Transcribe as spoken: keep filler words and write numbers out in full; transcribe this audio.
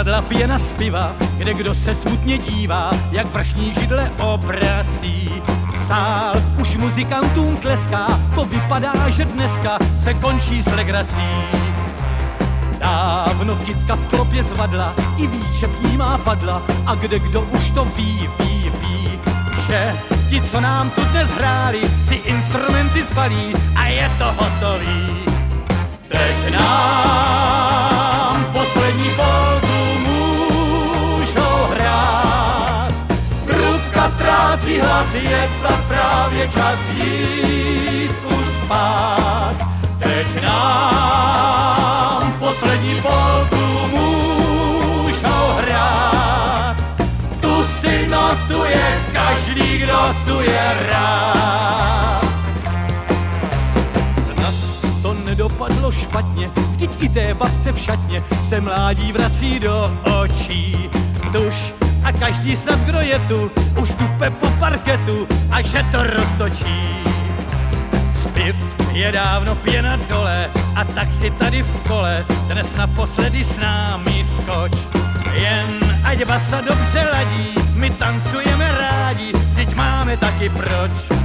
Zvadla pěna z piva, kde kdo se smutně dívá, jak vrchní židle obrací. Sál už muzikantům tleská, to vypadá, že dneska se končí s legrací. Dávno kytka v klopě zvadla, i výčepní má padla, a kde kdo už to ví, ví, ví, že ti, co nám tu dnes hráli, si instrumenty zbalí a je to hotový. Teď nám poslední polku můžou hrát, trubka ztrácí hlas, je tak právě čas jít už spát. Teď nám poslední polku můžou hrát, tu si notuje každý, kdo tu je rád. Snad to nedopadlo špatně, vždyť i té babce v šatně se mládí vrací do očí. Tuž a každý snad, kdo je tu, už dupe po parketu a že to roztočí. Spiv je dávno pěna dole, a tak si tady v kole dnes naposledy s námi skoč. Jen ať basa dobře ladí, my tancujeme rádi, teď máme taky proč.